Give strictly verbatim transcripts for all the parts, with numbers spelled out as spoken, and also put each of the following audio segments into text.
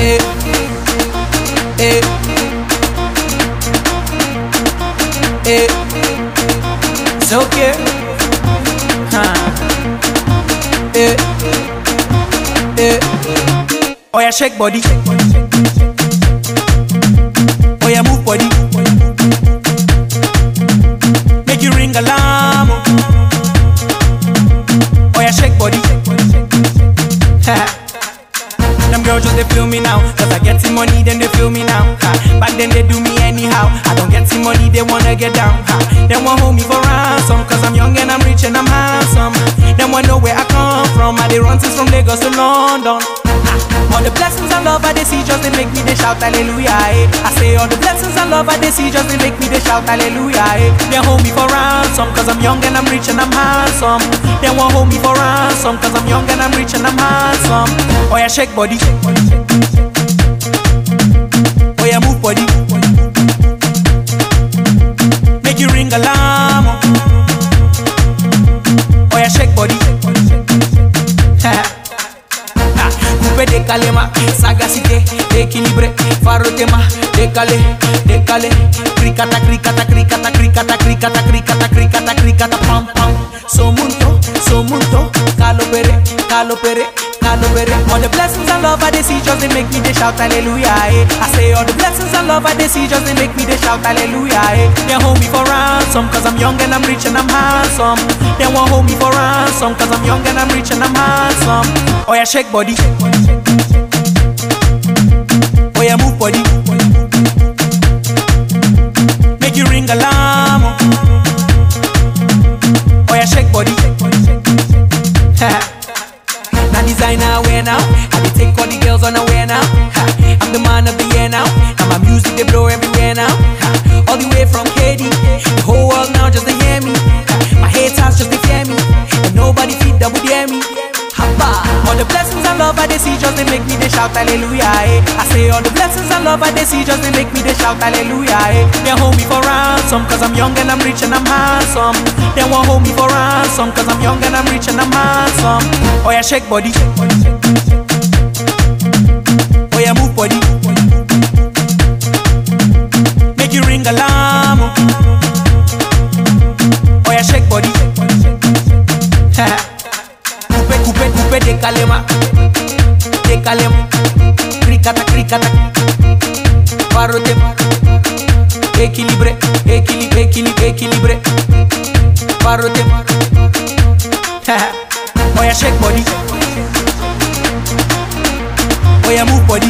Eh, eh, eh. It's okay. Huh. Eh, eh. Oh yeah, shake body. Oh yeah, move body. Make you ring alarm. Oh yeah, shake body. Them girls just they feel me now, cause I get some money, then they feel me now. Ha. Back then they do me anyhow. I don't get some money, they wanna get down. Ha. They want hold me for ransom, cause I'm young and I'm rich and I'm handsome. They want know where I come from. I they run since from Lagos to London. All the blessings and love I they see just they make me they shout hallelujah. Eh. I say all the blessings and love I they see just they make me they shout hallelujah. Eh. They hold me for ransom cause I'm young and I'm rich and I'm handsome. They won't hold me for ransom cause I'm young and I'm rich and I'm handsome. Oh yeah, shake body. Oh yeah, move body. Make you ring alarm. Oh yeah, shake body. Coupe décalé ma sagacité, équilibré, farotema, décalé, décalé, cricata, cricata, cricata, cricata, cricata, cricata, cricata, cricata, pam pam. So munto, so munto, calopere, calopere, calopere. All the blessings and love I they see just they make me they shout hallelujah. Eh. I say all the blessings and love I they see just they make me they shout hallelujah. Eh. They hold me for ransom cause I'm young and I'm rich and I'm handsome. They won't hold me for ransom cause I'm young and I'm rich and I'm handsome. Oh yeah, shake body. Oh yeah, move body. Make you ring alarm. Oh yeah, shake body. Now designer wear now. I be take all the girls on a wear now. I'm the man of the year now. Now my music they blow everywhere now. All the way from K D, the whole world now just to hear me. My haters just to fear me, and nobody feed double dare me. All the blessings and love I they see just they make me they shout hallelujah. Eh. I say all the blessings and love I they see just they make me they shout hallelujah. Eh. They hold me for ransom cause I'm young and I'm rich and I'm handsome. They won't hold me for ransom cause I'm young and I'm rich and I'm handsome. Oh yeah, shake body. Oh yeah, move body. Make you ring alarm. Oh yeah, shake body. Coupe, coupe, décalé ma, décalé ma, cricata, cricata, farotema, équilibré, équilibré, équilibré, équilibré, farotema. Oh yeah, shake body. Oh yeah, move body.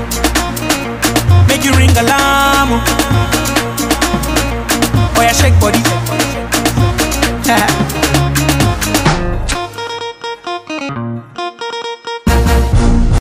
Make you ring alarm. Oh yeah, shake body.